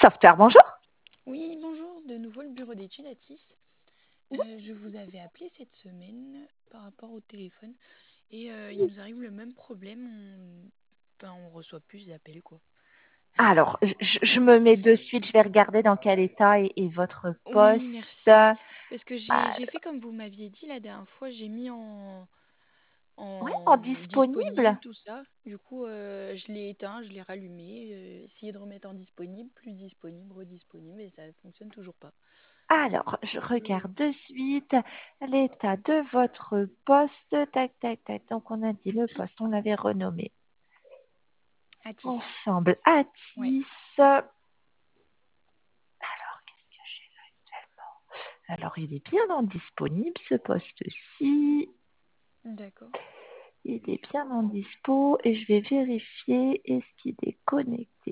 Software, bonjour. Oui, bonjour, de nouveau le bureau d'études Atis. Je vous avais appelé cette semaine par rapport au téléphone et il nous arrive le même problème, on reçoit plus d'appels quoi. Alors, je me mets de suite, je vais regarder dans quel état est votre Oui, poste. merci. Parce que j'ai Alors, fait comme vous m'aviez dit la dernière fois, j'ai mis ouais, en en disponible disponible. tout ça. Du coup, je l'ai éteint, je l'ai rallumé, essayé de remettre en disponible, plus disponible, redisponible et ça fonctionne toujours pas. Alors, je regarde de suite l'état de votre poste. Tac, tac, tac. Donc, on a dit le poste, on l'avait renommé Atis. ensemble Ouais, Atis. Alors, qu'est-ce que j'ai là actuellement? Alors, il est bien en disponible, ce poste-ci. d'accord. Il est bien en dispo et je vais vérifier est-ce qu'il est connecté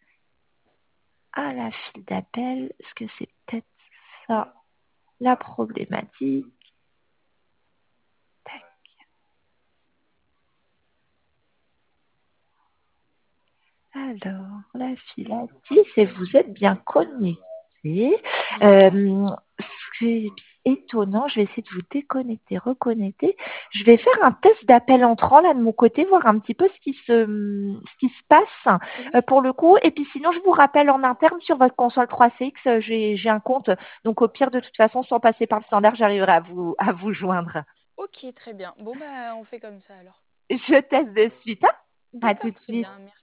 à la file d'appel. Est-ce que c'est peut-être ça la problématique? Tac. Alors, la file a 10 et vous êtes bien connecté. D'accord. Ce qui est étonnant, je vais essayer de vous déconnecter, reconnecter. Je vais faire un test d'appel entrant là de mon côté, voir un petit peu ce qui se passe Oui. pour le coup. Et puis sinon, je vous rappelle en interne sur votre console 3CX, j'ai un compte. Donc au pire, de toute façon, sans passer par le standard, j'arriverai à vous joindre. Ok, très bien. Bon, bah, on fait comme ça alors. Je teste de suite. Hein. À tout D'accord, de très suite. bien. Merci.